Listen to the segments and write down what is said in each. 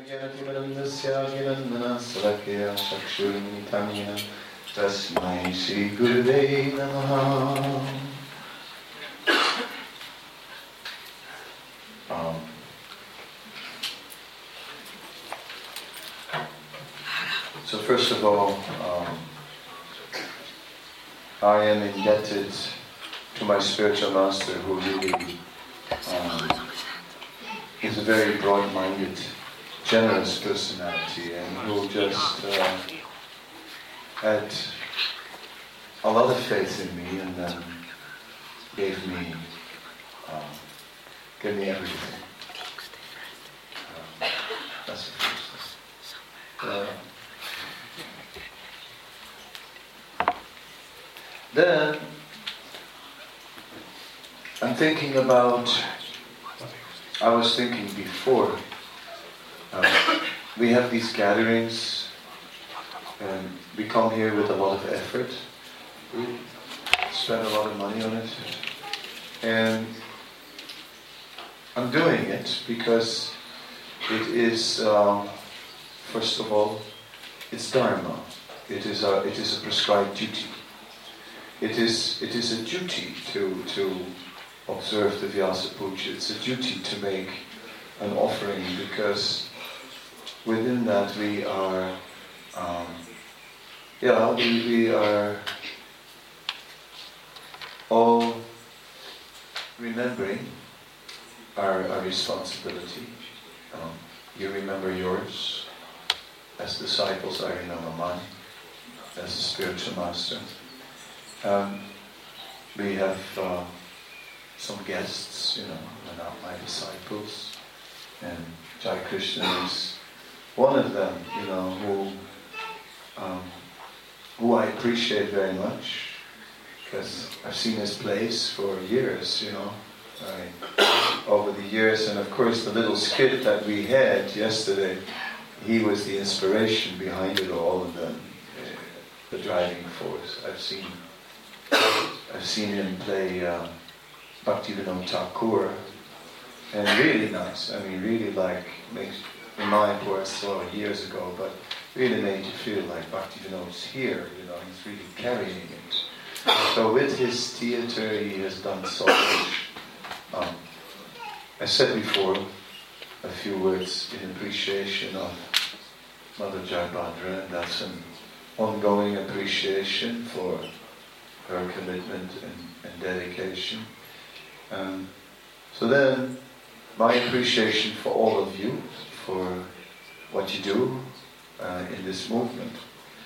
Tasmai Shri Gurave Namaha. So first of all, I am indebted to my spiritual master, who really is a very broad-minded, generous personality, and who just had a lot of faith in me, and then gave me everything. That's the first thing. Then I'm thinking about, I was thinking before, we have these gatherings and we come here with a lot of effort, we spend a lot of money on it, and I'm doing it because it is, first of all, it's Dharma. It is a prescribed duty. It is a duty to observe the Vyasa Puja. It's a duty to make an offering, because within that we are, we are all remembering our responsibility. You remember yours. As disciples, I remember mine. As a spiritual master. We have some guests, are not my disciples, and Jai Krishna is one of them, who I appreciate very much, because I've seen his place for years, over the years, and of course the little skit that we had yesterday, he was the inspiration behind it all, and the driving force. I've seen him play Bhaktivinoda Thakur, and really nice. I mean, really makes, in my course, years ago, but really made you feel like Bhaktivinoda's here, he's really carrying it. So with his theatre, he has done so much. I said before a few words in appreciation of Mother Jayabhadra, and that's an ongoing appreciation for her commitment and dedication. So then, my appreciation for all of you, for what you do in this movement.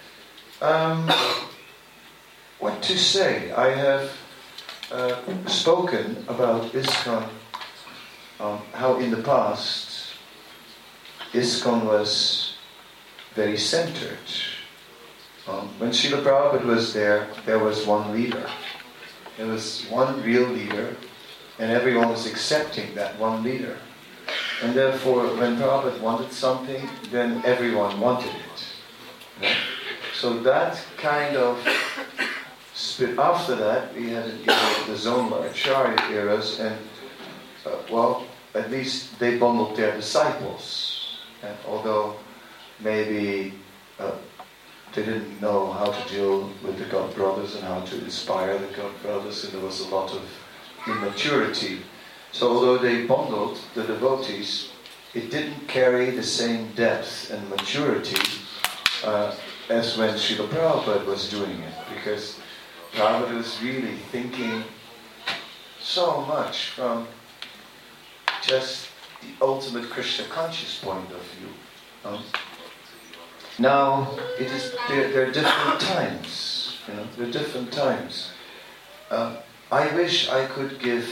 What to say? I have spoken about ISKCON, how in the past ISKCON was very centered. When Srila Prabhupada was there was one leader. There was one real leader, and everyone was accepting that one leader. And therefore, when Prabhupada wanted something, then everyone wanted it. So that kind of split. After that, we had the Zonla Acharya eras, and at least they bundled their disciples. And although maybe they didn't know how to deal with the God Brothers and how to inspire the God Brothers, and there was a lot of immaturity. So although they bundled the devotees, it didn't carry the same depth and maturity as when Srila Prabhupada was doing it, because Prabhupada was really thinking so much from just the ultimate Krishna conscious point of view. Now, there are different times, there are different times. I wish I could give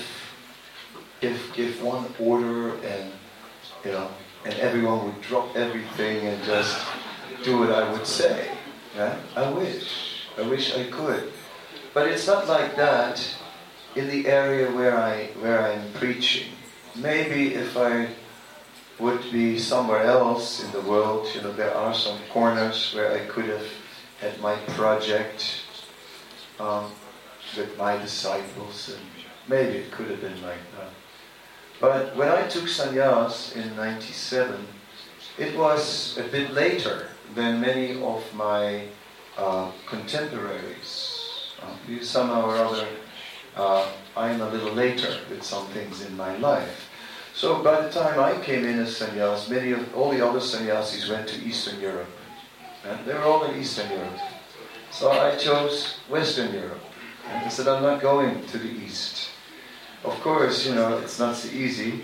one order, and and everyone would drop everything and just do what I would say. Yeah? I wish I could. But it's not like that in the area where I'm preaching. Maybe if I would be somewhere else in the world, there are some corners where I could have had my project with my disciples, and maybe it could have been like that. But when I took sannyas in 97, it was a bit later than many of my contemporaries. Somehow or other, I'm a little later with some things in my life. So by the time I came in as sannyas, all the other sannyasis went to Eastern Europe. And they were all in Eastern Europe. So I chose Western Europe. And I said, I'm not going to the East. Of course, it's not so easy.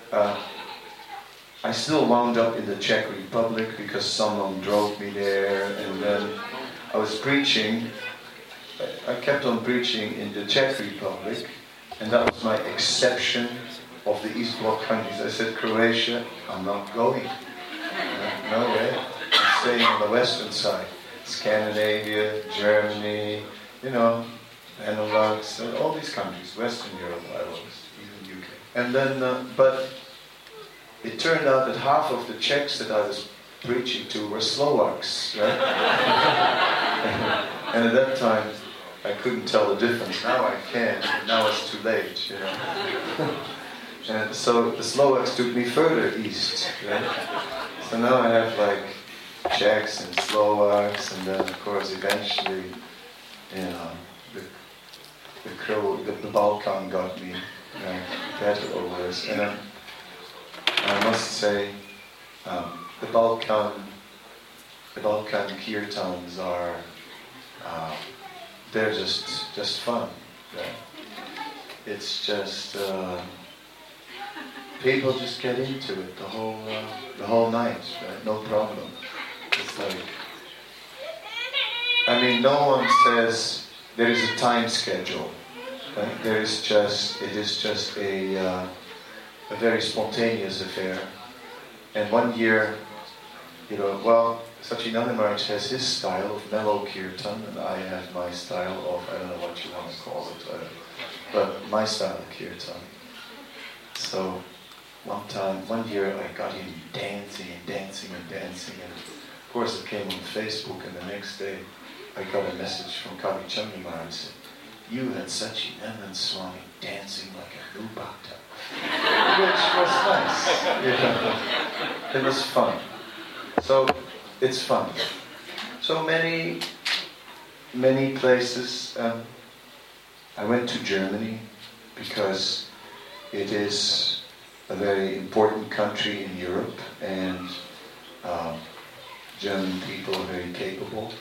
I still wound up in the Czech Republic because someone drove me there, and then I was preaching. I kept on preaching in the Czech Republic, and that was my exception of the East Bloc countries. I said, Croatia, I'm not going. No way. I'm staying on the western side. Scandinavia, Germany, Benelux, all these countries, Western Europe, I was, even UK. And then, but it turned out that half of the Czechs that I was preaching to were Slovaks, right? And at that time, I couldn't tell the difference. Now I can, but now it's too late, And so the Slovaks took me further east, right? So now I have like Czechs and Slovaks, and then of course eventually, the Balkan got me, better or worse. And I must say, the Balkan kirtans are, they're just fun. Right? It's just people just get into it the whole night, right? No problem. It's like, no one says there is a time schedule. Right? It is just a very spontaneous affair. And one year, Sachinanda Maharaj has his style of mellow kirtan, and I have my style of, I don't know what you want to call it, but my style of kirtan. So one year I got him dancing, and of course it came on Facebook, and the next day I got a message from Kavi Chandra Maharaj said, you had Sachinanda Swami dancing like a new bhakta. Which was nice. It was fun. So it's fun. So many places. I went to Germany because it is a very important country in Europe, and German people are very capable.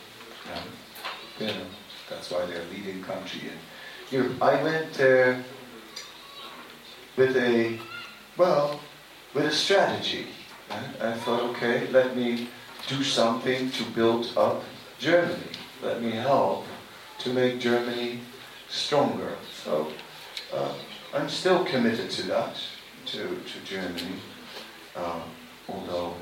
That's why they're a leading country in Europe. I went there with a strategy. I thought, okay, let me do something to build up Germany. Let me help to make Germany stronger. So I'm still committed to that, to Germany, although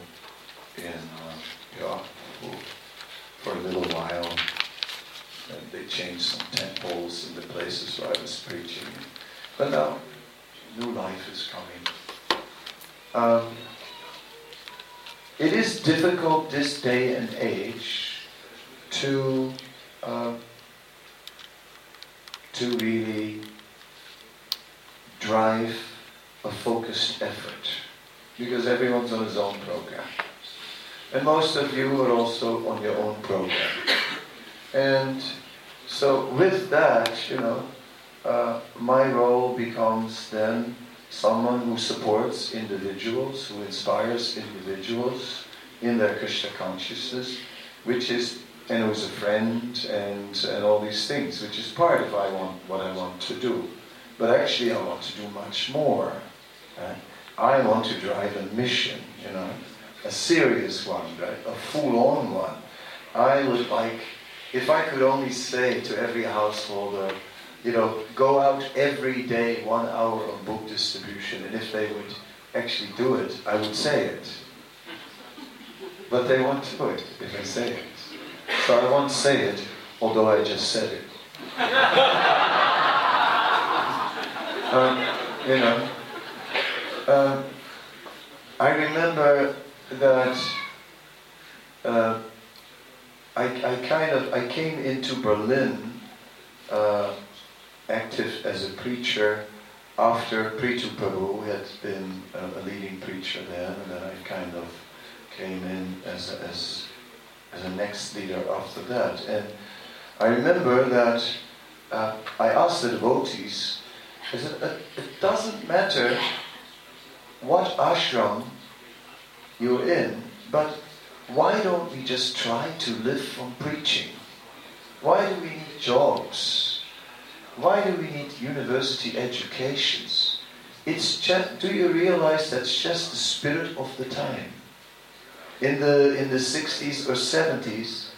for a little while they changed some temples in the places where I was preaching. But now, new life is coming. It is difficult this day and age to really drive a focused effort, because everyone's on his own program. And most of you are also on your own program. And so with that, my role becomes then someone who supports individuals, who inspires individuals in their Krishna consciousness, and who's a friend and all these things, which is part of what I want to do. But actually I want to do much more. Right? I want to drive a mission, a serious one, right? A full-on one. I would like, if I could only say to every householder, go out every day 1 hour on book distribution, and if they would actually do it, I would say it. But they won't do it if I say it. So I won't say it, although I just said it. I remember that I came into Berlin active as a preacher after Prithu Prabhu had been a leading preacher there, and then I kind of came in as a next leader after that. And I remember that I asked the devotees, I said, it doesn't matter what ashram you're in, but why don't we just try to live from preaching? Why do we need jobs? Why do we need university educations? It's just, do you realize that's just the spirit of the time? In the 60s or 70s,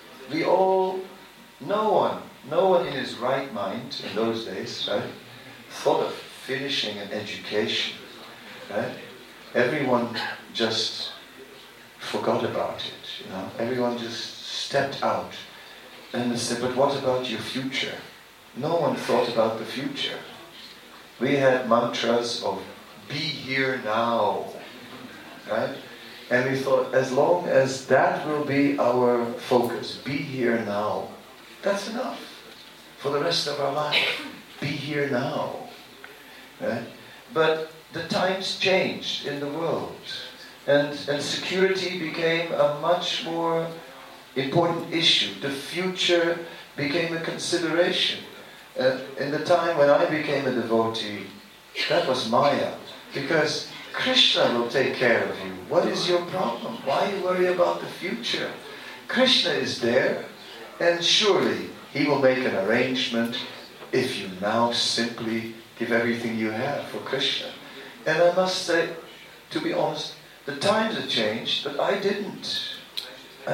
no one in his right mind in those days, right, thought of finishing an education, right? Everyone just forgot about it, you know. Everyone just stepped out and they said, but what about your future? No one thought about the future. We had mantras of be here now, right? And we thought, as long as that will be our focus, be here now, that's enough for the rest of our life. Be here now, right? But the times changed in the world, and security became a much more important issue. The future became a consideration. In the time when I became a devotee, that was Maya, because Krishna will take care of you. What is your problem? Why worry about the future? Krishna is there, and surely he will make an arrangement if you now simply give everything you have for Krishna. And I must say, to be honest, the times have changed, but I didn't. I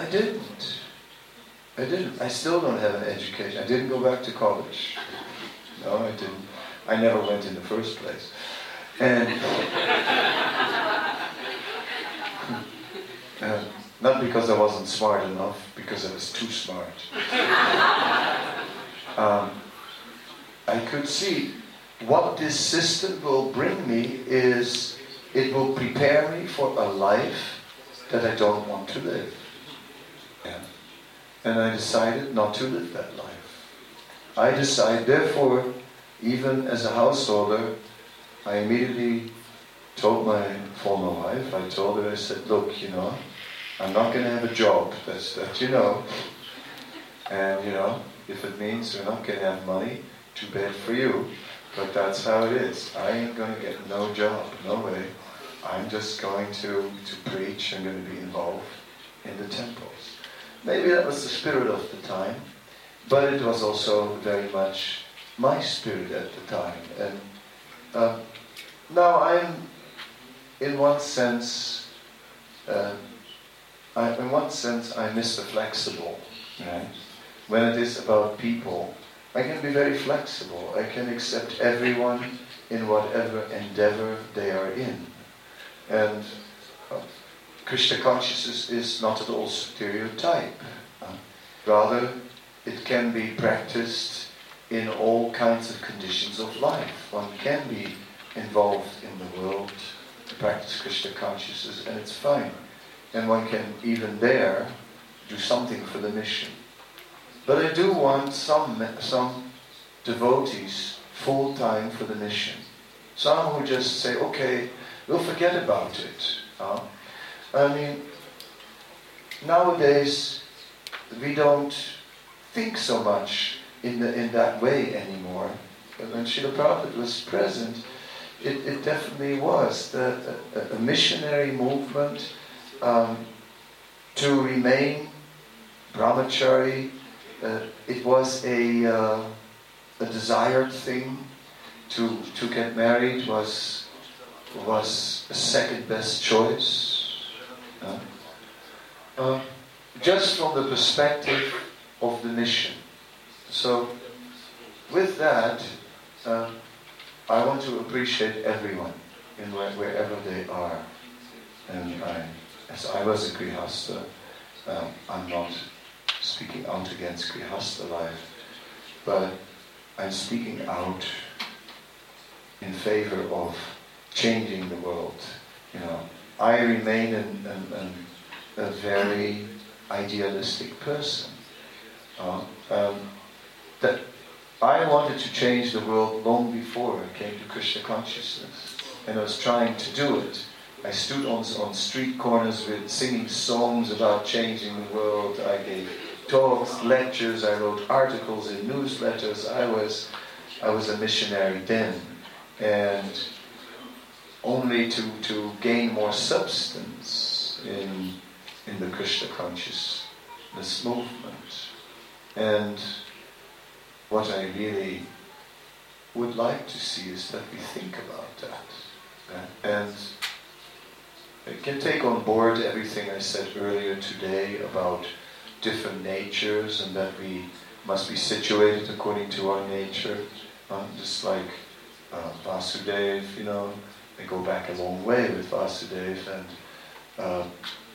still don't have an education. I didn't go back to college. No, I didn't. I never went in the first place. And not because I wasn't smart enough, because I was too smart. I could see what this system will bring me is it will prepare me for a life that I don't want to live. Yeah. And I decided not to live that life. I decided, therefore, even as a householder, I immediately told my former wife, I told her, I said, look, you know, I'm not going to have a job, that you know. And, you know, if it means we're not going to have money, too bad for you. But that's how it is. I ain't going to get no job, no way. I'm just going to preach. I'm going to be involved in the temples. Maybe that was the spirit of the time, but it was also very much my spirit at the time. And now I'm, in one sense, I'm Mr. Flexible. Right? When it is about people, I can be very flexible. I can accept everyone in whatever endeavor they are in. And Krishna consciousness is not at all stereotype. Rather, it can be practiced in all kinds of conditions of life. One can be involved in the world to practice Krishna consciousness, and it's fine. And one can, even there, do something for the mission. But I do want some devotees full-time for the mission. Some who just say, okay, we'll forget about it. I mean, nowadays we don't think so much in that way anymore. But when Srila Prabhupada was present, it definitely was a missionary movement to remain brahmachari. It was a desired thing. To get married was a second best choice. Just from the perspective of the mission. So, with that, I want to appreciate everyone in wherever they are. And as I was a Grihastha, I'm not speaking out against Grihastha life, but I'm speaking out in favor of changing the world. You know, I remain a very idealistic person. That I wanted to change the world long before I came to Krishna consciousness, and I was trying to do it I stood on street corners with singing songs about changing the world. I gave talks, lectures, I wrote articles in newsletters. I was a missionary then. And only to gain more substance in the Krishna consciousness movement. And what I really would like to see is that we think about that. And I can take on board everything I said earlier today about different natures and that we must be situated according to our nature. Just like Vasudeva, I go back a long way with Vasudeva, and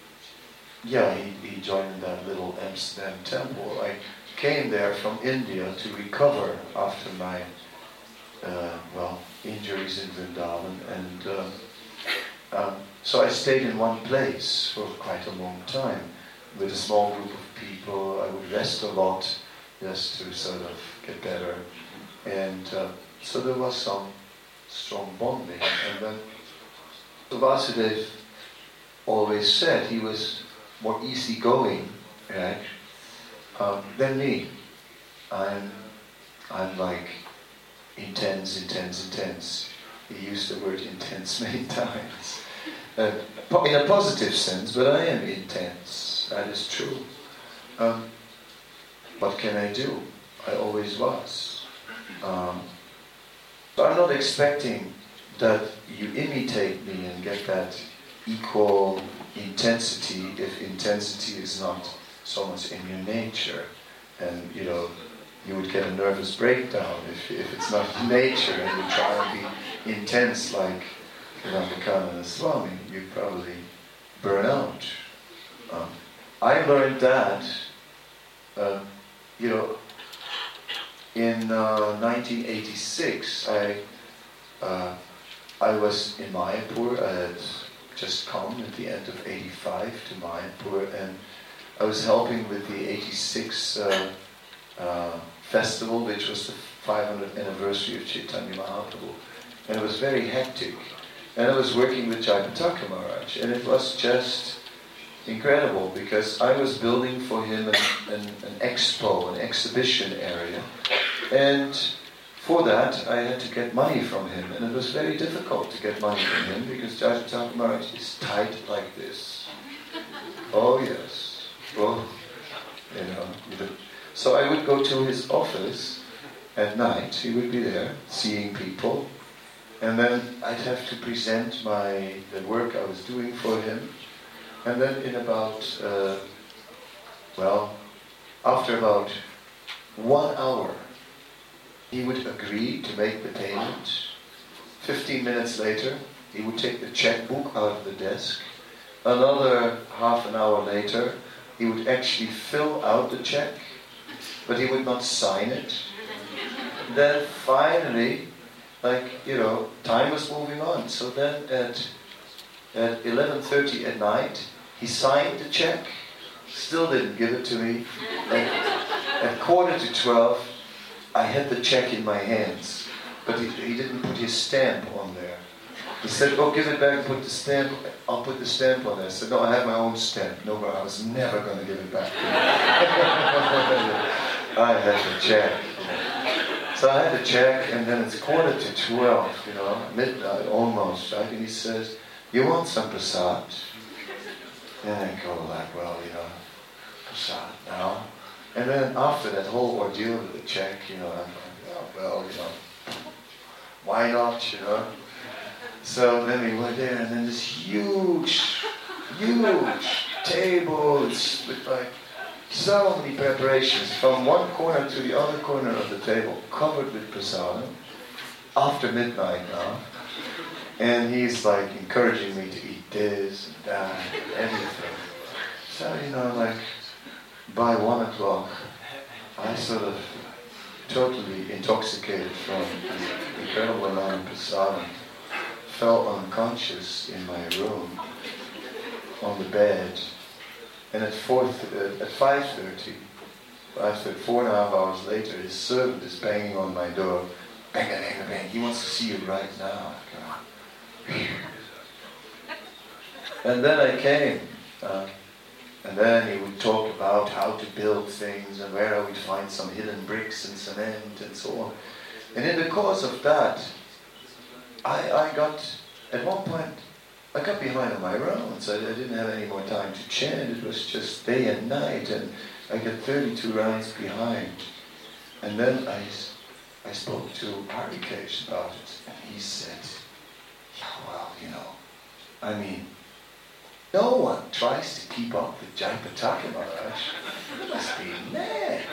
he joined that little Amsterdam temple. I came there from India to recover after my injuries in Vrindavan, and so I stayed in one place for quite a long time with a small group of people. I would rest a lot just to sort of get better, and so there was some strong bonding. And then Vasudeva always said he was more easygoing, right, than me. I'm like intense. He used the word intense many times. In a positive sense, but I am intense. That is true. What can I do? I always was. So I'm not expecting that you imitate me and get that equal intensity if intensity is not so much in your nature. And you would get a nervous breakdown if it's not nature and you try and be intense like Vivekananda Swami. You'd probably burn out. I learned that in 1986 I was in Mayapur. I had just come at the end of 85 to Mayapur, and I was helping with the 86 festival, which was the 500th anniversary of Chaitanya Mahaprabhu. And it was very hectic. And I was working with Jayapataka Maharaj, and it was just incredible because I was building for him an expo, an exhibition area. And for that, I had to get money from him, and it was very difficult to get money from him because Jayapataka Maharaj is tight like this. Oh yes. Well, So I would go to his office at night. He would be there seeing people, and then I'd have to present the work I was doing for him. And then in after about 1 hour, he would agree to make the payment. 15 minutes later, he would take the checkbook out of the desk. Another half an hour later, he would actually fill out the check, but he would not sign it. Then finally, time was moving on. So then at 11:30 at night, he signed the check, still didn't give it to me. At 11:45, I had the check in my hands, but he didn't put his stamp on there. He said, "Oh, give it back and put the stamp. I'll put the stamp on there." I said, "No, I have my own stamp." No, I was never going to give it back. I had the check. So I had the check, and then it's 11:45, midnight almost, right? And he says, "You want some prasad?" And I go prasad now. And then after that whole ordeal with the check, I'm like, why not, So then we went there, and then this huge tables with so many preparations from one corner to the other corner of the table, covered with prasadam, after midnight now. And he's encouraging me to eat this and that and everything. So, by 1 o'clock, I sort of totally intoxicated from the incredible amount of prasadam, fell unconscious in my room on the bed. And at 5:30, 4.5 hours later, his servant is banging on my door. Bang, bang, bang. He wants to see you right now. And then I came, and then he would talk about how to build things and where I would find some hidden bricks and cement and so on. And in the course of that, I got, at one point, I got behind on my rounds. I didn't have any more time to chant. It was just day and night, and I got 32 rounds behind. And then I spoke to Harikesh about it, and he said, yeah, well, I mean, no one tries to keep up with Jayapataka Maharaj. You must be mad.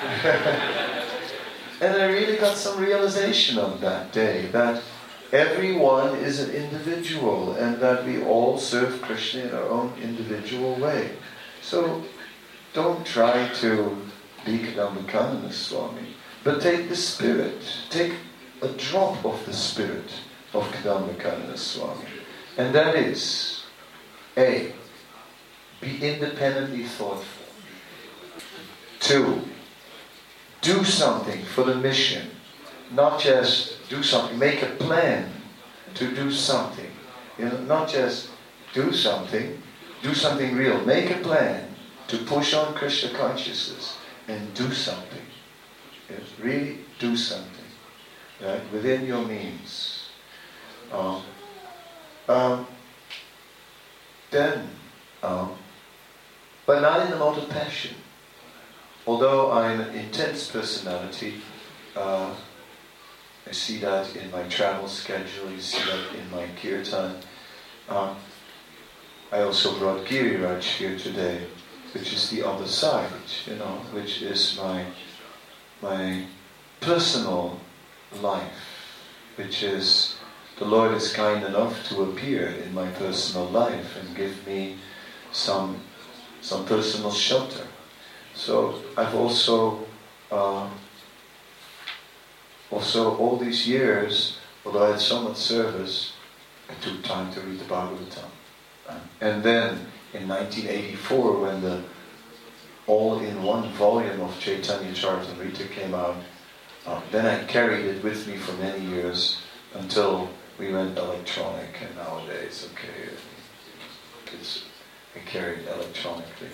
And I really got some realization on that day that everyone is an individual and that we all serve Krishna in our own individual way. So don't try to be Kadamba Swami, but take the spirit, take a drop of the spirit of Kadamba Swami. And that is, A, be independently thoughtful. 2, do something for the mission. Not just do something, make a plan to do something. Not just do something real. Make a plan to push on Krishna consciousness and do something. Yes, really do something, right, within your means. But not in the mode of passion. Although I'm an intense personality, I see that in my travel schedule, you see that in my kirtan. I also brought Giriraj here today, which is the other side, which is my personal life, which is the Lord is kind enough to appear in my personal life and give me some personal shelter. So I've also all these years, although I had so much service, I took time to read the Bhagavatam. And then in 1984, when the all-in-one volume of Chaitanya Charitamrita came out, then I carried it with me for many years until we went electronic, and nowadays, I carry it electronically.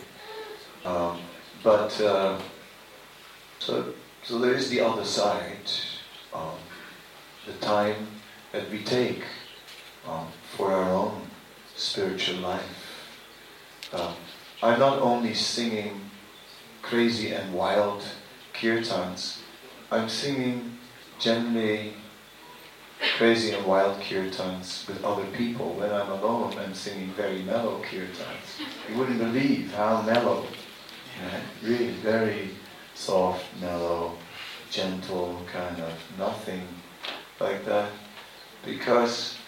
So there is the other side, the time that we take for our own spiritual life. I'm not only singing crazy and wild kirtans, I'm singing generally crazy and wild kirtans with other people. When I'm alone, I'm singing very mellow kirtans. You wouldn't believe how mellow, right? Really very soft, mellow, gentle, kind of nothing like that. Because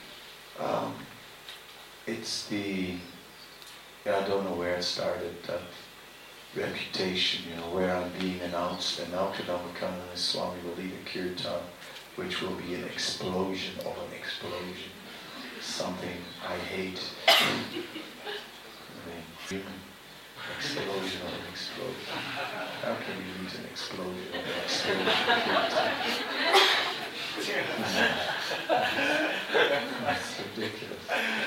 it's I don't know where it started, that reputation, where I'm being announced, and now Kadamba Swami will lead a kirtan, which will be an explosion of an explosion. Something I hate. Explosion of an explosion. How can you lead an explosion of an explosion? That's ridiculous.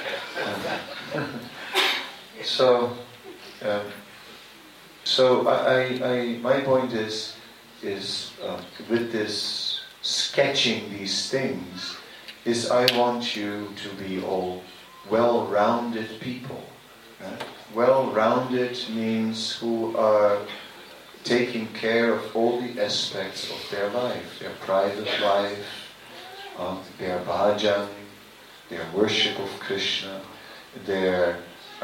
So my point is with this sketching these things, is I want you to be all well-rounded people. Right? Well-rounded means who are taking care of all the aspects of their life, their private life, their bhajan, their worship of Krishna, their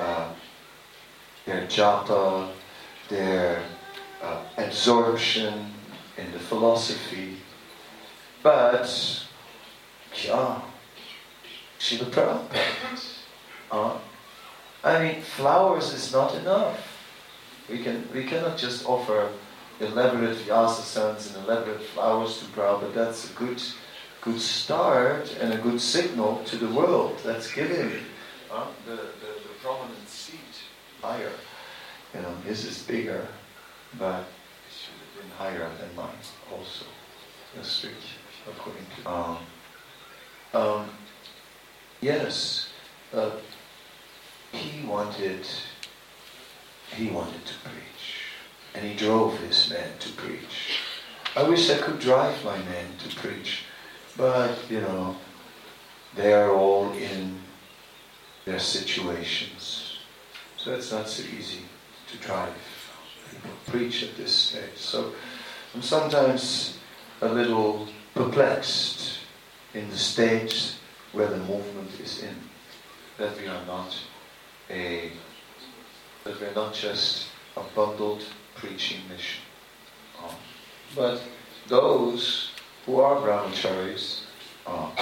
japa, their absorption in the philosophy. But, Srila Prabhupada, flowers is not enough. We cannot just offer elaborate vyasasans and elaborate flowers to Prabhupada. That's a good start and a good signal to the world. Let's give him the prominent seat higher. His is bigger, but it should have been higher than mine also. That's right, according to yes. he wanted to preach. And he drove his men to preach. I wish I could drive my men to preach. But, they are all in their situations. So it's not so easy to drive people preach at this stage. So I'm sometimes a little perplexed in the stage where the movement is in. That we're not just a bundled preaching mission. But those who are brahmacharis are,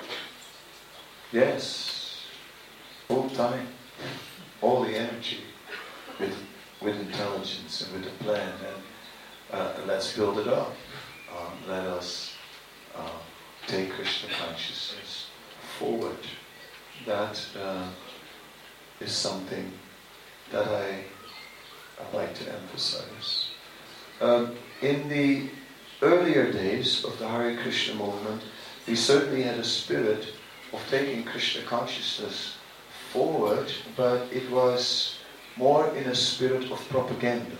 yes, full time, all the energy, with intelligence and with a plan, and let's build it up. Let us take Krishna consciousness forward. That is something that I'd like to emphasize. In the earlier days of the Hare Krishna movement, we certainly had a spirit of taking Krishna consciousness forward, but it was more in a spirit of propaganda.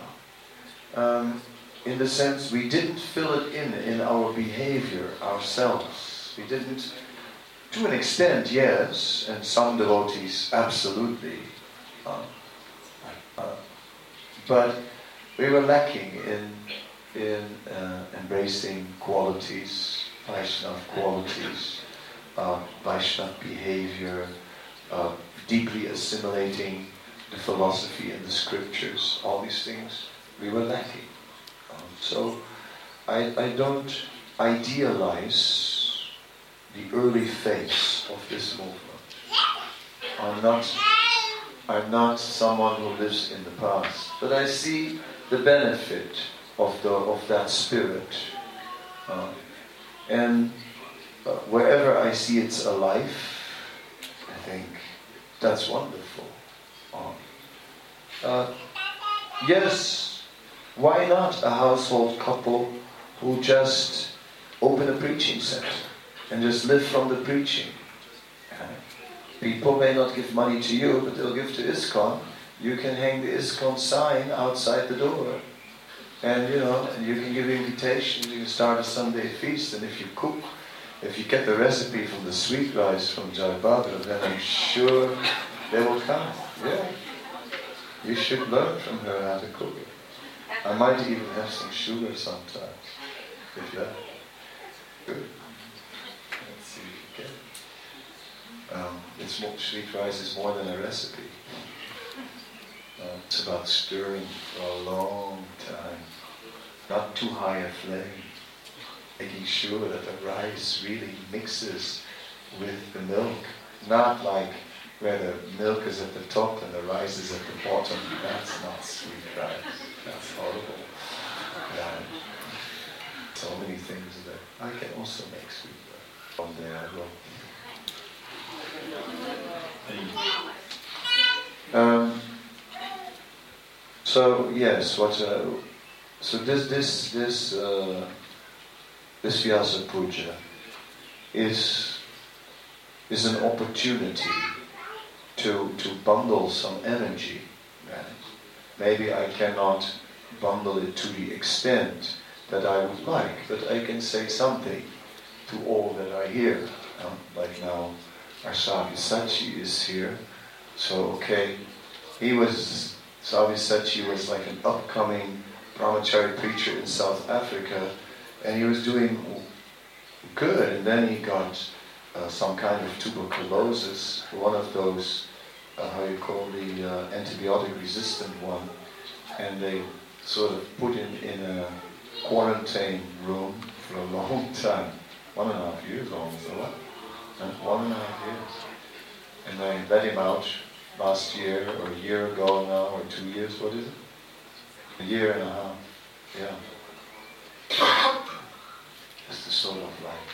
In the sense we didn't fill it in our behavior ourselves. We didn't, to an extent, yes, and some devotees absolutely. But we were lacking in embracing qualities, Vaishnava qualities, Vaishnava behavior, deeply assimilating the philosophy and the scriptures. All these things we were lacking. So I don't idealize the early phase of this movement. I'm not someone who lives in the past, but I see the benefit of that spirit, and wherever I see it's alive, I think that's wonderful. Yes, why not a household couple who just open a preaching center and just live from the preaching? People may not give money to you, but they'll give to ISKCON. You can hang the ISKCON sign outside the door. And you can give invitations, you can start a Sunday feast, and if you cook, if you get the recipe from the sweet rice from Jayabhadra, then I'm sure they will come. Yeah. You should learn from her how to cook it. I might even have some sugar sometimes. If that. Good. Let's see if we get it. Sweet rice is more than a recipe. It's about stirring for a long time. Not too high a flame. Making sure that the rice really mixes with the milk. Not like where the milk is at the top and the rice is at the bottom. That's not sweet rice. That's horrible. So many things that I can also make sweet rice. One day I will. So yes, so this Vyasa Puja is an opportunity to bundle some energy. Right? Maybe I cannot bundle it to the extent that I would like, but I can say something to all that are here. Like now, our Savyasachi is here. So Savyasachi was like an upcoming brahmachari preacher in South Africa, and he was doing good, and then he got some kind of tuberculosis, one of those, the antibiotic resistant one, and they sort of put him in a quarantine room for a long time, 1.5 years almost, or what? 1.5 years. And they let him out last year, or a year ago now, or 2 years, what is it? 1.5 years, yeah. Just to sort of like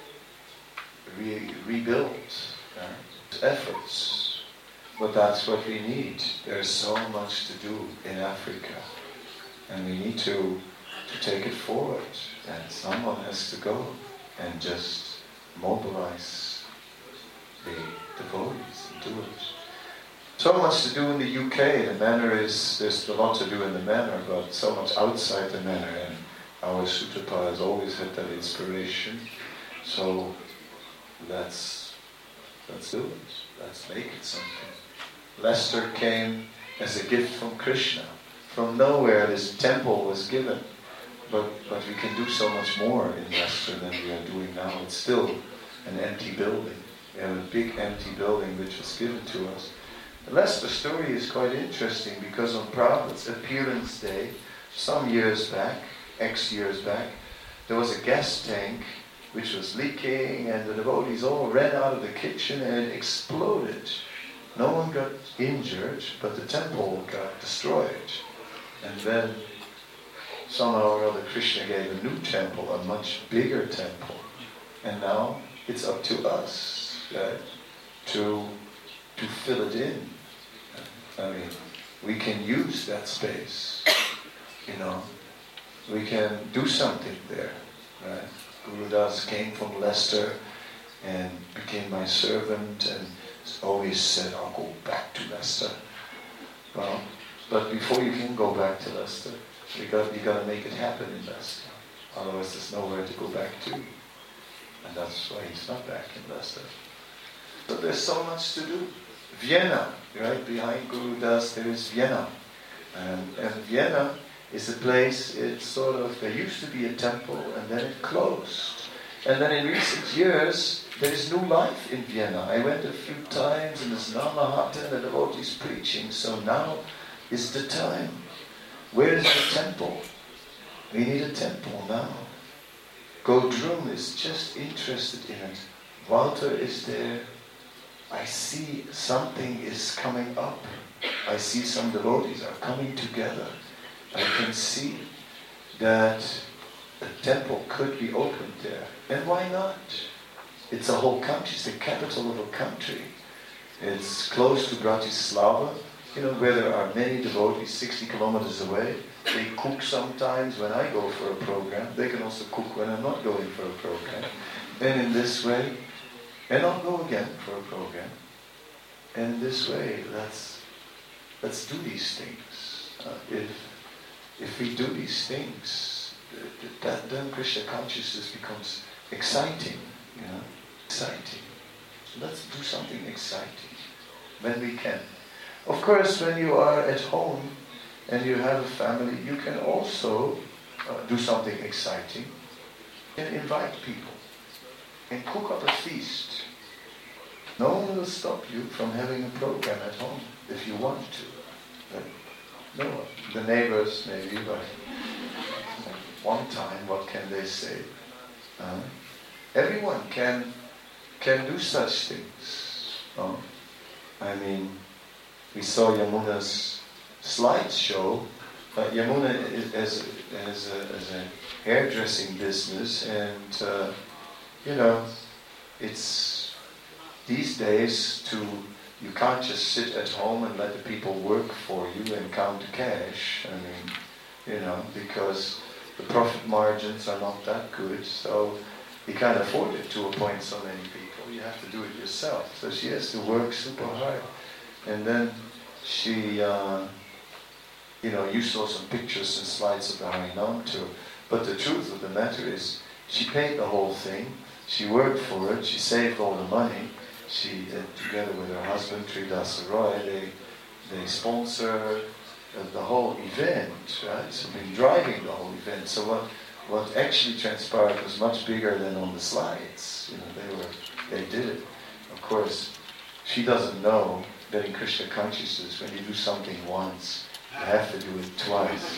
rebuild efforts. But that's what we need. There's so much to do in Africa. And we need to take it forward. And someone has to go and just mobilize the devotees and do it. So much to do in the UK. The manor there's a lot to do in the manor, but so much outside the manor. And our Sutapa has always had that inspiration. So let's do it. Let's make it something. Leicester came as a gift from Krishna. From nowhere this temple was given. But we can do so much more in Leicester than we are doing now. It's still an empty building. We have a big empty building which was given to us. The Leicester story is quite interesting because on Prabhupada's appearance day, some years back, X years back, there was a gas tank which was leaking and the devotees all ran out of the kitchen and it exploded. No one got injured, but the temple got destroyed. And then somehow or other Krishna gave a new temple, a much bigger temple. And now it's up to us, right, to fill it in. I mean, we can use that space, we can do something there, right? Guru Das came from Leicester and became my servant and always said, I'll go back to Leicester. Well, but before you can go back to Leicester, you got to make it happen in Leicester. Otherwise there's nowhere to go back to. And that's why he's not back in Leicester. But there's so much to do. Vienna, right behind Guru Das, there is Vienna. And Vienna is a place, there used to be a temple and then it closed. And then in recent years, there is new life in Vienna. I went a few times and there's Namahata and the devotees preaching, so now is the time. Where is the temple? We need a temple now. Godrum is just interested in it. Walter is there. I see something is coming up. I see some devotees are coming together. I can see that a temple could be opened there. And why not? It's a whole country. It's the capital of a country. It's close to Bratislava, where there are many devotees 60 kilometers away. They cook sometimes when I go for a program. They can also cook when I'm not going for a program. And in this way, and I'll go again for a program. And in this way, let's do these things. If we do these things, then Krishna consciousness becomes exciting, exciting. So let's do something exciting when we can. Of course, when you are at home and you have a family, you can also do something exciting and invite people and cook up a feast. No one will stop you from having a program at home if you want to. But no, the neighbors maybe, but one time, what can they say? Everyone can do such things. I mean, we saw Yamuna's slideshow. Yamuna has a hairdressing business, and it's these days you can't just sit at home and let the people work for you and count the cash. I mean, because the profit margins are not that good, so you can't afford it to appoint so many people. You have to do it yourself. So she has to work super hard. And then she, you saw some pictures and slides of the Harinam tour. But the truth of the matter is, she paid the whole thing. She worked for it. She saved all the money. She, together with her husband, Tridasa Roy, they sponsor the whole event, right? So they've been driving the whole event. So what actually transpired was much bigger than on the slides. They did it. Of course, she doesn't know that in Krishna consciousness, when you do something once, you have to do it twice.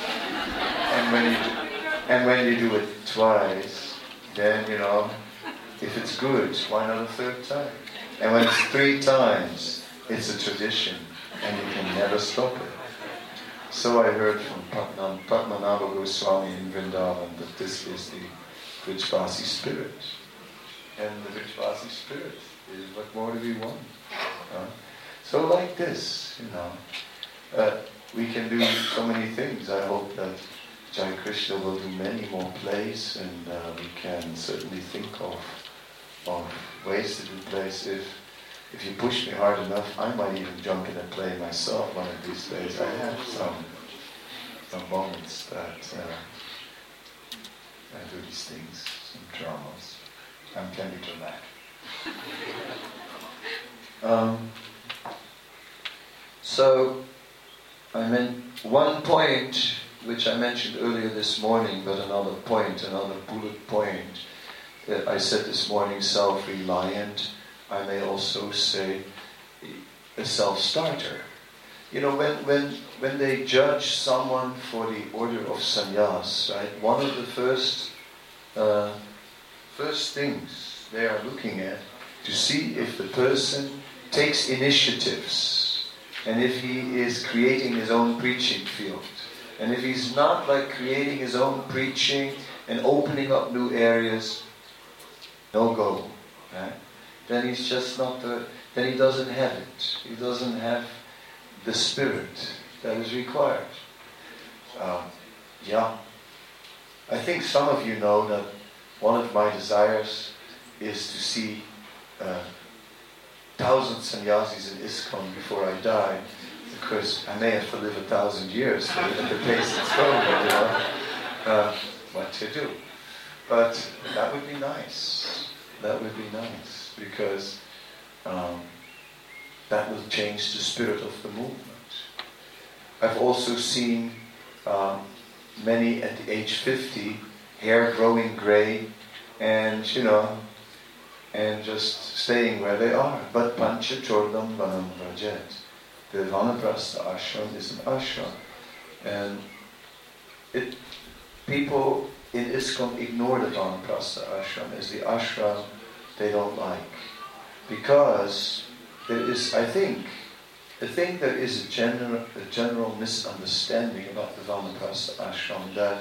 And when you do it twice, then if it's good, why not a third time? And when it's 3 times, it's a tradition, and you can never stop it. So I heard from Padmanabha Goswami in Vrindavan that this is the Vrijvasi spirit. And the Vrijvasi spirit is what more do we want? So like this, we can do so many things. I hope that Jai Krishna will do many more plays, and we can certainly think of ways to do plays. if you push me hard enough, I might even jump in and play myself one of these days. I have some moments that I do these things, some dramas. I can be dramatic. So, I meant one point which I mentioned earlier this morning, but another bullet point. I said this morning, self-reliant. I may also say a self-starter. You know, when they judge someone for the order of sannyas, right? One of the first things they are looking at to see if the person takes initiatives and if he is creating his own preaching field. And if he's not like creating his own preaching and opening up new areas, no go, right? Then he's just not then he doesn't have it. He doesn't have the spirit that is required. I think some of you know that one of my desires is to see 1,000 sannyasis in ISKCON before I die. Of course, I may have to live 1,000 years at the pace it's going, you know. What to do? But that would be nice. That would be nice, because that will change the spirit of the movement. I've also seen many at the age 50, hair growing grey, and and just staying where they are. But Pancha Chordam Vanam Vrajet. The Vanaprastha ashram is an ashram. And people in ISKCON ignore the Vanaprastha ashram as the ashram they don't like. Because there is, I think there is a general misunderstanding about the Vanaprastha ashram, that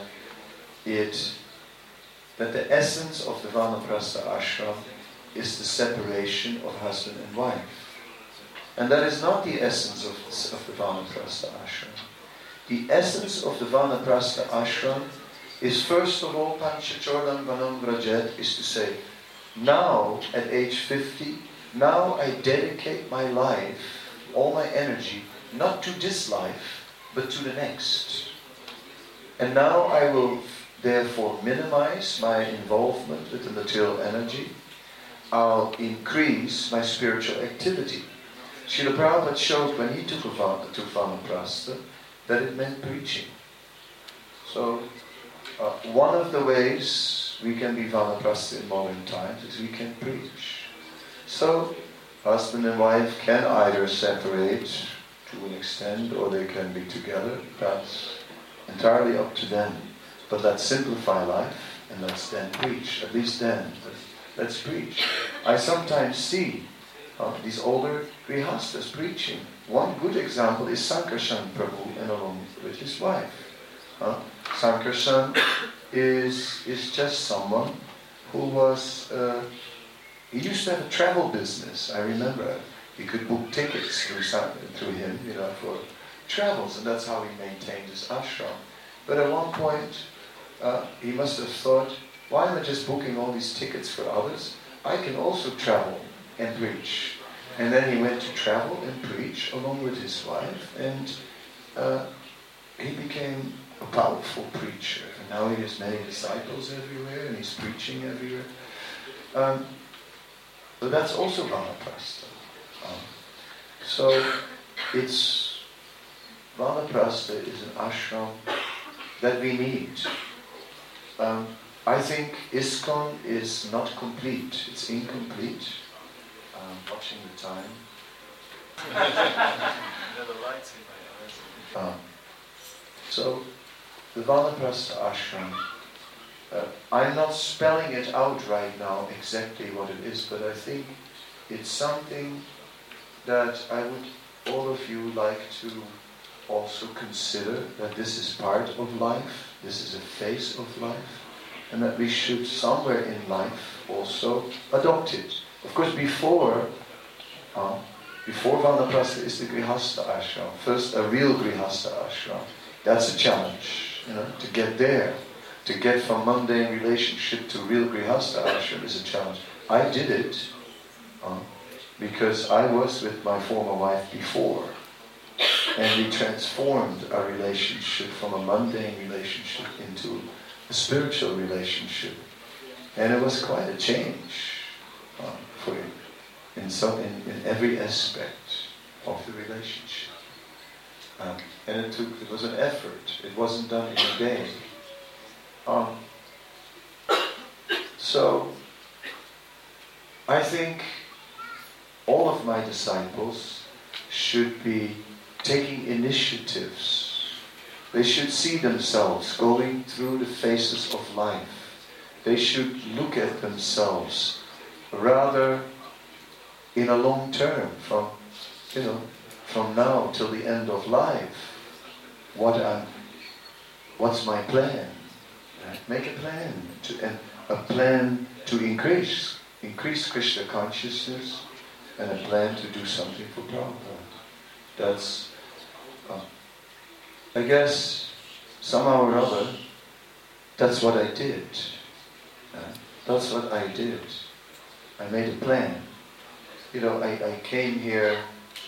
the essence of the Vanaprastha ashram is the separation of husband and wife. And that is not the essence of the Vanaprastha ashram. The essence of the Vanaprastha ashram is, first of all, Panchachordam Vanam Vrajet, is to say, now at age 50, now I dedicate my life, all my energy, not to this life, but to the next. And now I will therefore minimize my involvement with the material energy. I'll increase my spiritual activity. Srila Prabhupada showed when he took Vanaprastha that it meant preaching. So, one of the ways we can be Vanaprastha in modern times is we can preach. So, husband and wife can either separate to an extent, or they can be together. That's entirely up to them. But let's simplify life and let's then preach. At least then, let's preach. I sometimes see these older grihastas preaching. One good example is Sankarshan Prabhu, and along with his wife. Sankarshan is just someone who was, he used to have a travel business. I remember he could book tickets through him, for travels, and that's how he maintained his ashram. But at one point, he must have thought, why am I just booking all these tickets for others? I can also travel and preach. And then he went to travel and preach along with his wife, and he became a powerful preacher. And now he has many disciples everywhere, and he's preaching everywhere. But that's also Vanaprastha. So it's Vanaprastha is an ashram that we need. I think ISKCON is not complete. It's incomplete. Watching the time. So the Vanaprastha ashram, I'm not spelling it out right now exactly what it is, but I think it's something that I would all of you like to also consider, that this is part of life, this is a phase of life, and that we should somewhere in life also adopt it. Of course, before Vanaprastha is the Grihastha ashram. First, a real Grihastha ashram. That's a challenge, to get there. To get from mundane relationship to real Grihastha ashram is a challenge. I did it. because I was with my former wife before, and we transformed our relationship from a mundane relationship into a spiritual relationship. And it was quite a change for him in every aspect of the relationship. And it was an effort. It wasn't done in a day. So I think all of my disciples should be taking initiatives. They should see themselves going through the phases of life. They should look at themselves rather in a long term, from now till the end of life. What's my plan? Right? Make a plan to increase Krishna consciousness, and a plan to do something for Prabhupada. That's, I guess, somehow or other, that's what I did. That's what I did. I made a plan. I came here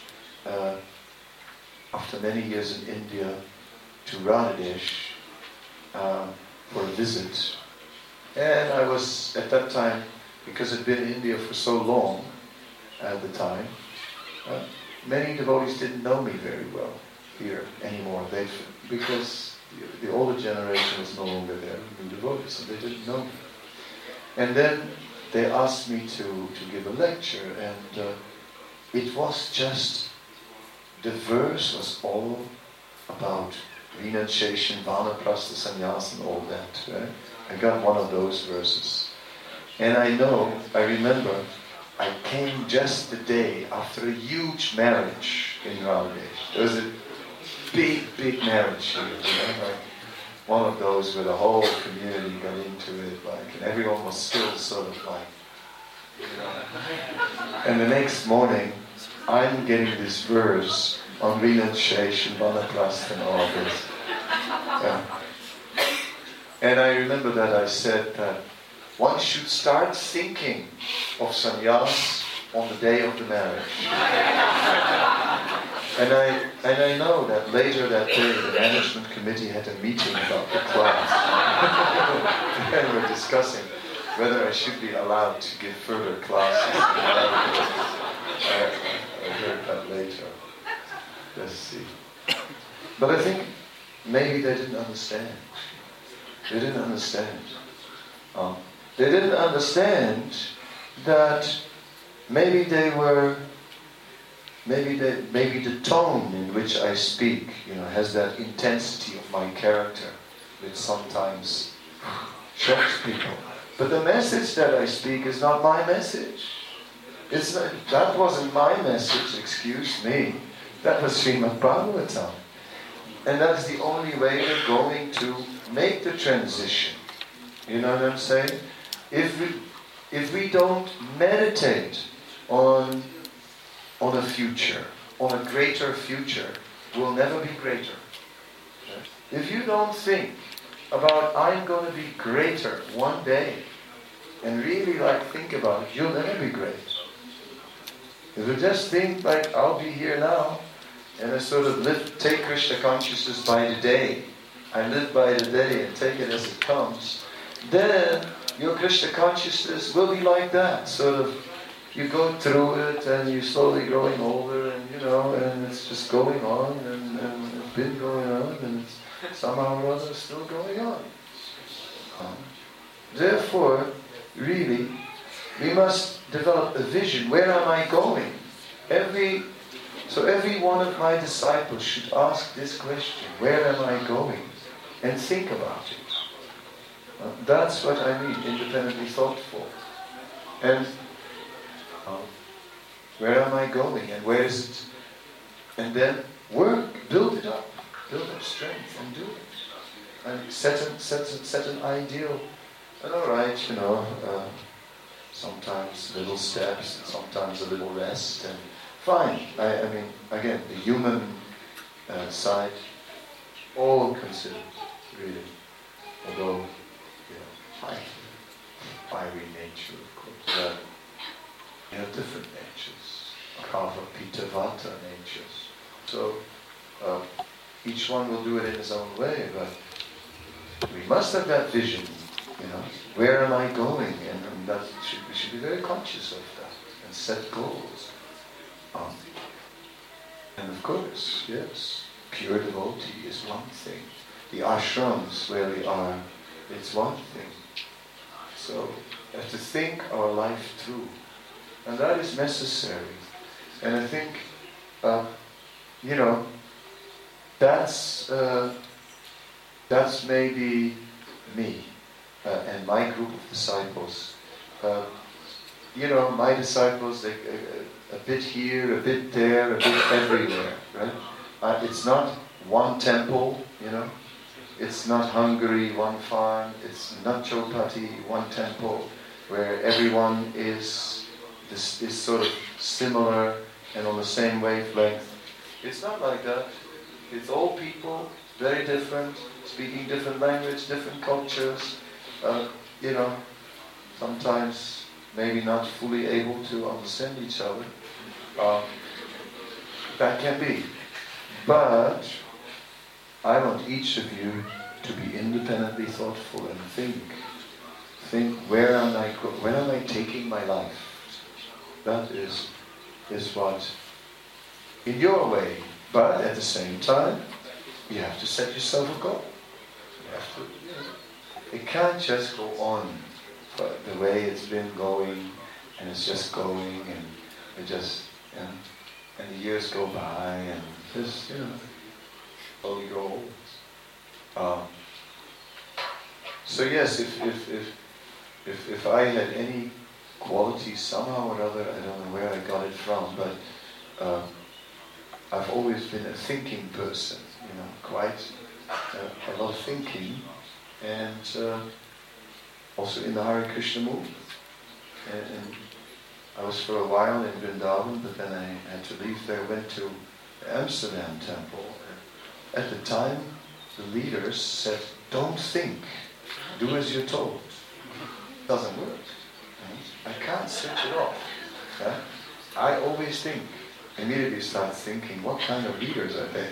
after many years in India to Radhadesh for a visit. And I was, at that time, because I'd been in India for so long at the time, many devotees didn't know me very well here anymore. Because the older generation was no longer there, new devotees, so they didn't know me. And then they asked me to give a lecture, and it was just, the verse was all about renunciation, vanaprastha, sannyasa, and all that. Right? I got one of those verses. And I remember, I came just the day after a huge marriage in Radhadesh. There was a big, big marriage here, like one of those where the whole community got into it, and everyone was still sort of like, And the next morning, I'm getting this verse on renunciation, vanaprastha, and all this. And I remember that I said that one should start thinking of sannyas on the day of the marriage. And I know that later that day the management committee had a meeting about the class. And we're discussing whether I should be allowed to give further classes. I heard that later. Let's see. But I think maybe they didn't understand. They didn't understand. They didn't understand that maybe the tone in which I speak, has that intensity of my character, which sometimes shocks people. But the message that I speak is not my message. That wasn't my message, excuse me. That was Srimad Bhagavatam. And that's the only way we're going to make the transition. You know what I'm saying? If we don't meditate on a future, on a greater future, we'll never be greater. If you don't think about, I'm going to be greater one day, and really think about it, you'll never be great. If you just think I'll be here now, and I sort of take Krishna consciousness by the day, I live by the day and take it as it comes, then your Krishna consciousness will be like that. Sort of, you go through it and you're slowly growing older, and and it's just going on, and it's been going on, and it's somehow or other still going on. Therefore, really, we must develop a vision. Where am I going? Every one of my disciples should ask this question: where am I going? And think about it. That's what I mean, independently thoughtful. And where am I going? And where is it? And then work, build it up strength, and do it. And set an ideal. And all right, sometimes little steps, and sometimes a little rest, and fine. I mean, again, the human side, all considered, really. Although, fiery nature, of course. We have different natures, Kapha, Pitta, Vata natures. So each one will do it in his own way, but we must have that vision, where am I going? And we should be very conscious of that and set goals. And of course, yes, pure devotee is one thing. The ashrams where we are, it's one thing. So we have to think our life through. And that is necessary. And I think, that's maybe me and my group of disciples. My disciples, they, a bit here, a bit there, a bit everywhere, right? It's not one temple, It's not Hungary, one farm. It's not Chopati, one temple, where everyone is sort of similar and on the same wavelength. It's not like that. It's all people, very different, speaking different language, different cultures, sometimes maybe not fully able to understand each other. That can be. But I want each of you to be independently thoughtful and think where am I taking my life? That is what, in your way, but at the same time, you have to set yourself a goal. You have to, it can't just go on the way it's been going, and it's just going, and it just, and the years go by, and just, slowly go old. So yes, if I had any quality somehow or other, I don't know where I got it from, but I've always been a thinking person, quite a lot of thinking, and also in the Hare Krishna movement. And I was for a while in Vrindavan, but then I had to leave there, went to the Amsterdam temple. And at the time, the leaders said, don't think, do as you're told. It doesn't work. I can't switch it off. I always think. Immediately start thinking, what kind of leaders are they?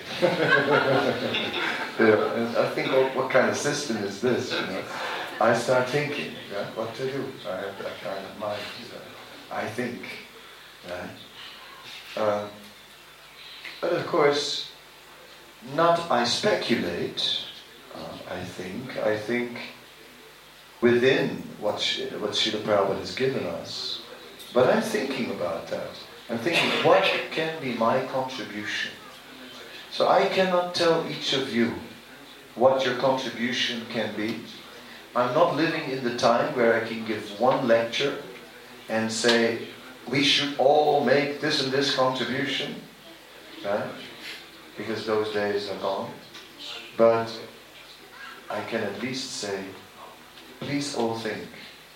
And I think, what kind of system is this? I start thinking, what to do. I have that kind of mind. I think. But of course, not I speculate. I think within what Srila Prabhupada has given us. But I'm thinking about that. I'm thinking, what can be my contribution? So I cannot tell each of you what your contribution can be. I'm not living in the time where I can give one lecture and say, we should all make this and this contribution, right? Because those days are gone. But I can at least say, please all think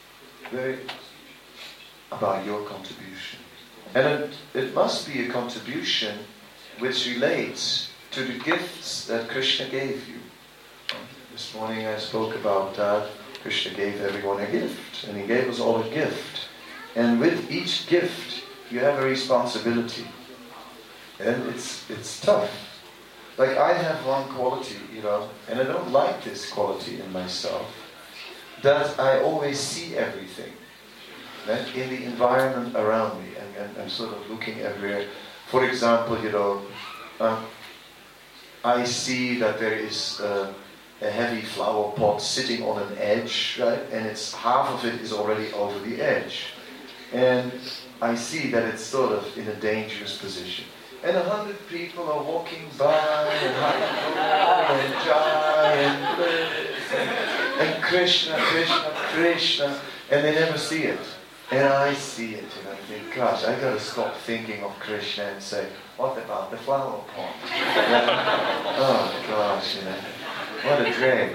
about your contribution. And it must be a contribution which relates to the gifts that Krishna gave you. This morning I spoke about that. Krishna gave everyone a gift, and he gave us all a gift. And with each gift, you have a responsibility. And it's tough. Like I have one quality, and I don't like this quality in myself, that I always see everything in the environment around me, and I'm sort of looking everywhere. For example, I see that there is a heavy flower pot sitting on an edge, right? And half of it is already over the edge. And I see that it's sort of in a dangerous position. And 100 people are walking by, and Hare and Jai, and bliss, and Krishna, Krishna, Krishna, and they never see it. And I see it, and I think, gosh, I got to stop thinking of Krishna and say, what about the flower pot? Oh gosh, what a drag.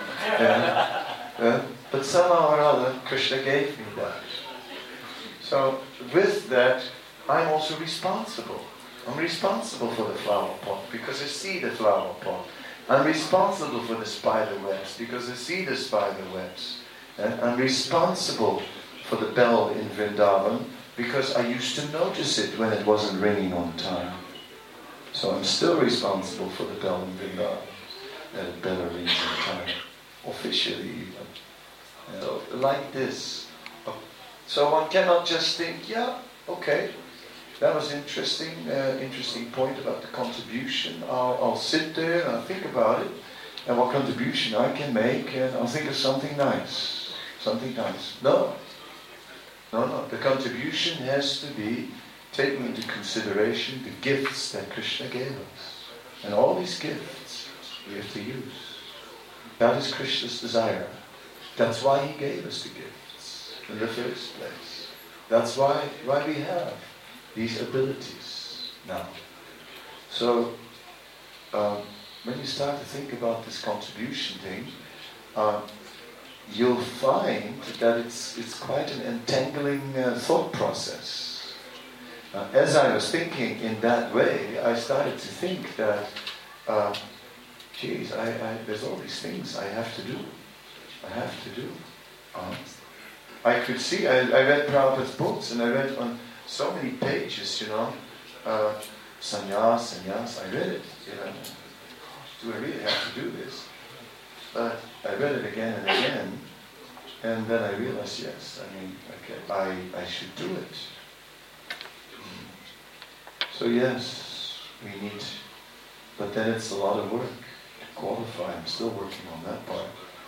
But somehow or other, Krishna gave me that. So with that, I'm also responsible. I'm responsible for the flower pot because I see the flower pot. I'm responsible for the spider webs because I see the spider webs. I'm responsible for the bell in Vrindavan because I used to notice it when it wasn't ringing on time. So I'm still responsible for the bell in Vrindavan, that it better rings on time, officially even. So, like this. So one cannot just think, yeah, okay, that was interesting, interesting point about the contribution. I'll sit there and I'll think about it, and what contribution I can make, and I'll think of something nice. Something nice. No. The contribution has to be taking into consideration the gifts that Krishna gave us. And all these gifts we have to use. That is Krishna's desire. That's why he gave us the gifts in the first place. That's why we have these abilities now. So, when you start to think about this contribution thing, you'll find that it's quite an entangling thought process. As I was thinking in that way, I started to think that, there's all these things I have to do. I could see, I read Prabhupada's books, and I read on so many pages, sannyas, I read it, do I really have to do this? But I read it again and again, and then I realized, yes, I should do it. So yes, we need, but then it's a lot of work to qualify. I'm still working on that part.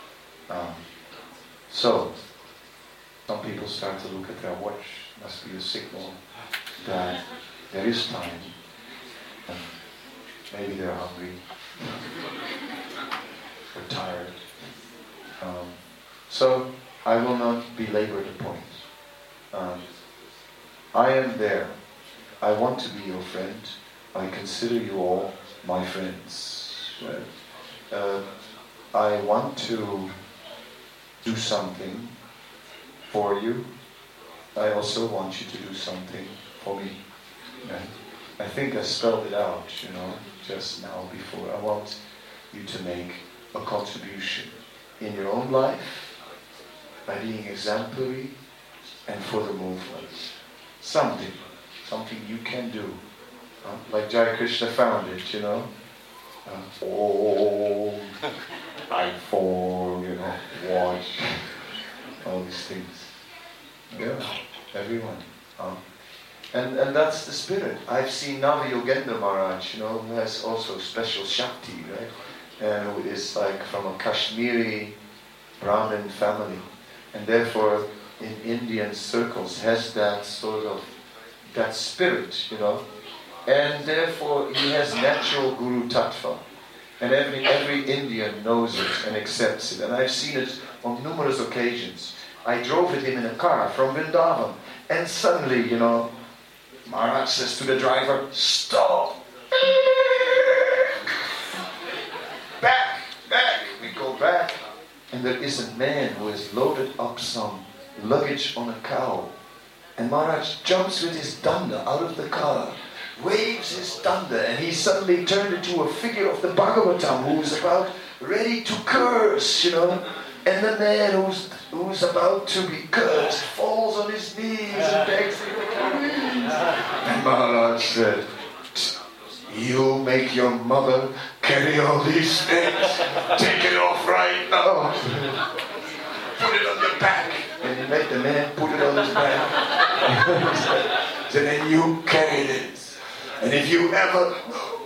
So, some people start to look at their watch. Must be a signal that there is time. And maybe they're hungry. Or tired. So, I will not belabor the point. I am there. I want to be your friend. I consider you all my friends. Right? I want to do something for you. I also want you to do something for me. Right? I think I spelled it out, just now before. I want you to make a contribution in your own life by being exemplary and for the movement. Something you can do. Like Jai Krishna found it, iPhone, watch, all these things. Yeah, everyone. And that's the spirit. I've seen Nava Yogendra Maharaj, who has also special Shakti, right? And who is like from a Kashmiri Brahmin family. And therefore, in Indian circles, has that sort of, that spirit, And therefore, he has natural Guru Tattva. And every Indian knows it and accepts it. And I've seen it on numerous occasions. I drove with him in a car from Vrindavan. And suddenly, Maharaj says to the driver, "Stop! Back! We go back. And there is a man who has loaded up some luggage on a cow. And Maharaj jumps with his danda out of the car, waves his danda, and he suddenly turned into a figure of the Bhagavatam who's about ready to curse, And the man who's about to be cursed falls on his knees and begs him, "Please." And Maharaj said, "You make your mother carry all these things. Take it off right now. Put it on your back." And he made the man put it on his back. So then you carry this. And if you ever...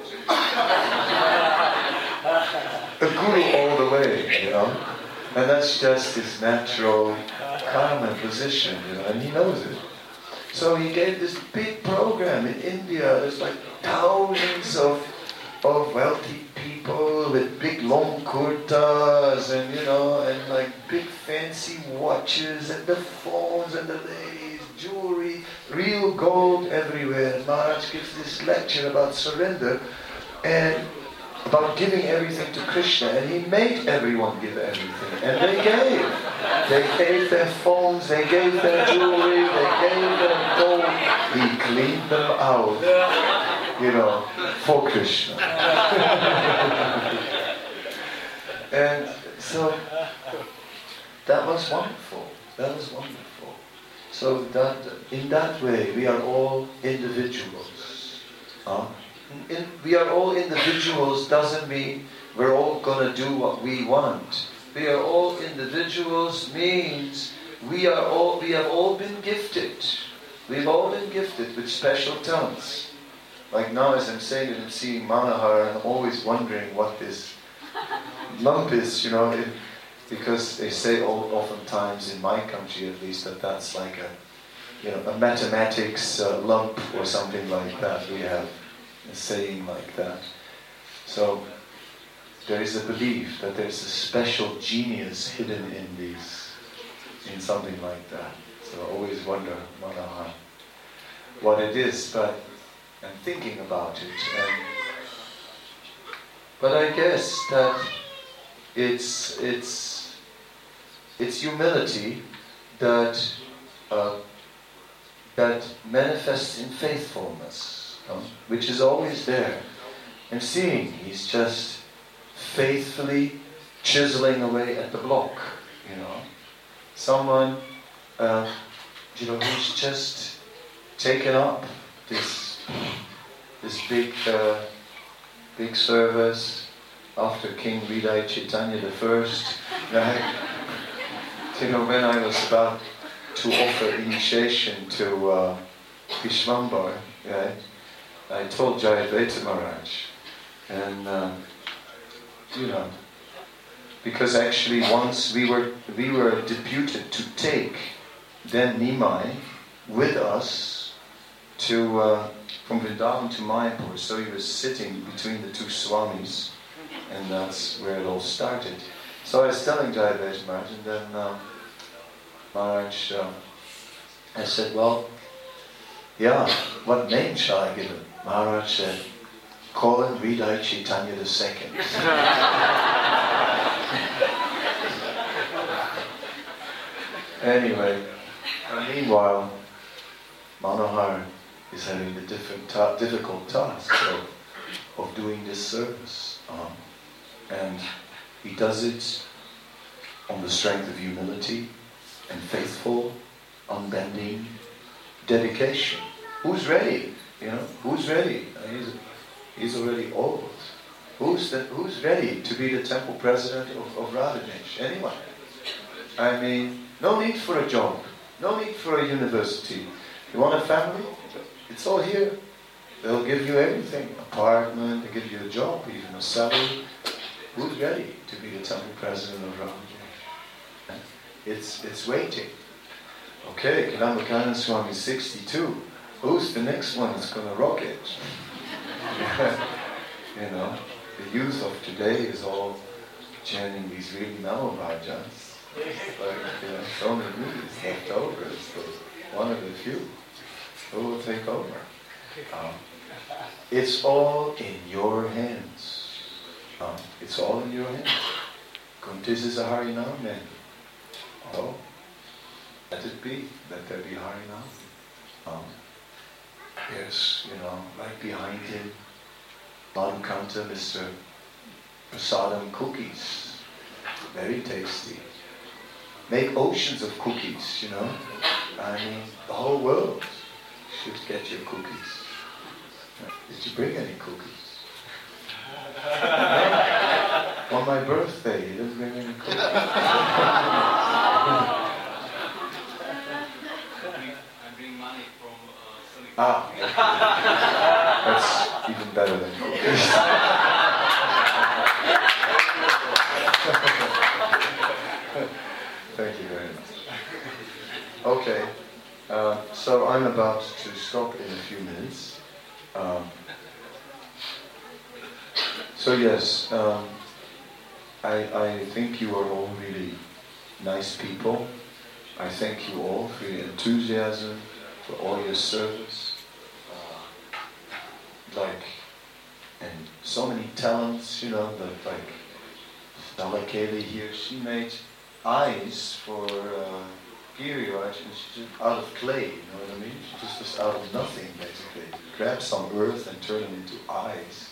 the Guru all the way, And that's just his natural karma position, and he knows it. So he gave this big program in India. There's like thousands of wealthy people with big long kurtas and and like big fancy watches and the phones and the ladies, jewelry, real gold everywhere. And Maharaj gives this lecture about surrender and about giving everything to Krishna, and he made everyone give everything, and they gave. They gave their phones, they gave their jewelry, they gave their gold. He cleaned them out, for Krishna. And so that was wonderful. So that in that way we are all individuals. We are all individuals doesn't mean we're all going to do what we want. We are all individuals means we have all been gifted. We've all been gifted with special talents. Like now as I'm saying it and seeing Manohar, I'm always wondering what this lump is, because they say oftentimes in my country at least that that's like a mathematics lump or something like that. We have a saying like that. So there is a belief that there's a special genius hidden in something like that. So I always wonder, Manohar, what it is, but I'm thinking about it. But I guess that it's humility that manifests in faithfulness, which is always there. And seeing he's just faithfully chiseling away at the block, Someone, who's just taken up this big service after King Hridaya Chaitanya the First. Right? When I was about to offer initiation to Vishwambar, right? I told Jayadvaita Maharaj, and because actually once we were deputed to take then Nimai with us to from Vrindavan to Mayapur, so he was sitting between the two Swamis, and that's where it all started. So I was telling Jayadvaita Maharaj, and then Maharaj, I said, well, yeah, what name shall I give him? Maharaj said, call him Hridaya Chaitanya II. Anyway, meanwhile, Manohar is having the difficult task of doing this service. And he does it on the strength of humility and faithful, unbending dedication. Who's ready? Who's ready? He's already old. Who's ready to be the temple president of Radhanesh? Anyone? I mean, no need for a job. No need for a university. You want a family? It's all here. They'll give you everything. Apartment, they give you a job, even a salary. Who's ready to be the temple president of Radhanesh? It's waiting. Okay, Kadamba Swami is 62. Who's the next one that's going to rock it? The youth of today is all chanting these really Namo-bhajans. So many is left over. It's one of the few. Who will take over? It's all in your hands. It's all in your hands. Kuntis is a Harinam man. Oh, let it be. Let there be Harinam. There's, right behind him, Madhukanta, Mr. Prasadam cookies. Very tasty. Make oceans of cookies, I mean, the whole world should get your cookies. Did you bring any cookies? No? On my birthday, you didn't bring any cookies. I bring money from That's even better than cookies. Thank you very much. Okay, so I'm about to stop in a few minutes. So yes, I think you are all really nice people. I thank you all for your enthusiasm, for all your service. And so many talents, like Stella Kelly here, she made eyes for Girivaraj, and she just out of clay, you know what I mean? She just out of nothing, basically. Grabbed some earth and turned them into eyes.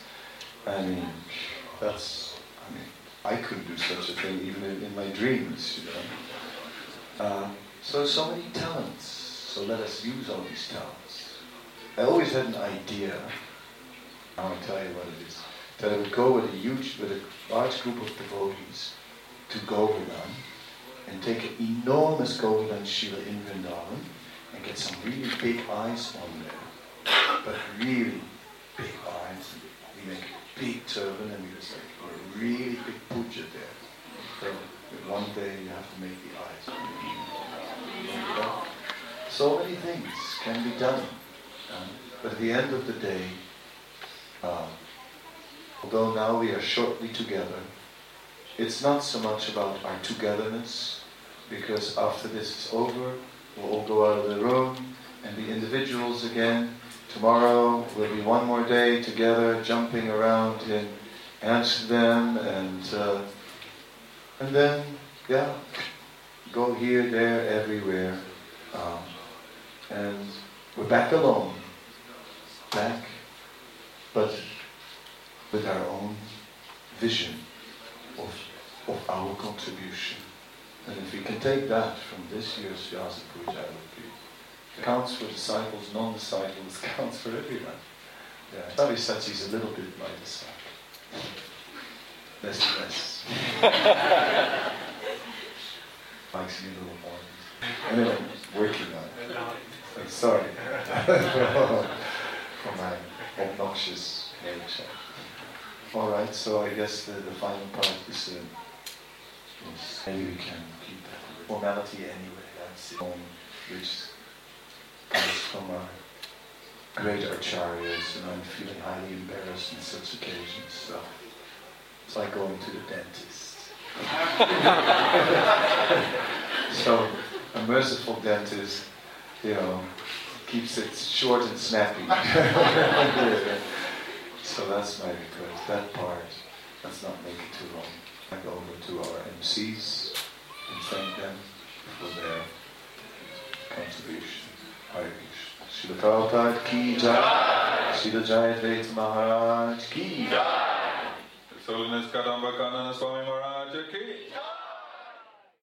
I couldn't do such a thing even in my dreams, So many talents. So let us use all these talents. I always had an idea. I'll tell you what it is. That I would go with a large group of devotees to Govardhan and take an enormous Govardhan Shila in Vrindavan and get some really big eyes on there. But really big eyes. We make a big turban and we just like a really big puja there. So one day you have to make the eyes. So many things can be done. But at the end of the day, although now we are shortly together, it's not so much about our togetherness, because after this is over, we'll all go out of the room and be individuals again. Tomorrow will be one more day together, jumping around in Amsterdam, and then, go here, there, everywhere. And we're back alone. Back, but with our own vision of our contribution. And if we can take that from this year's Vyasa Puja, it counts for disciples, non-disciples, counts for everyone. Yeah, Savisachi is a little bit my disciple. Less. Likes me a little more. Anyway, working on it. I'm sorry for my obnoxious nature. Alright, so I guess the final part is maybe we can keep that formality anyway. That's the one which comes from our great acharyas, and I'm feeling highly embarrassed in such occasions. So it's like going to the dentist. So a merciful dentist, keeps it short and snappy. So that's my request. That part, let's not make it too long. I go over to our MCs and thank them for their contribution. Hare Krishna. Srila Prabhupada ki jai. Srila Jayadvaita Maharaj ki jai. His Holiness Kadamba Kanana Swami Maharaj ki jai.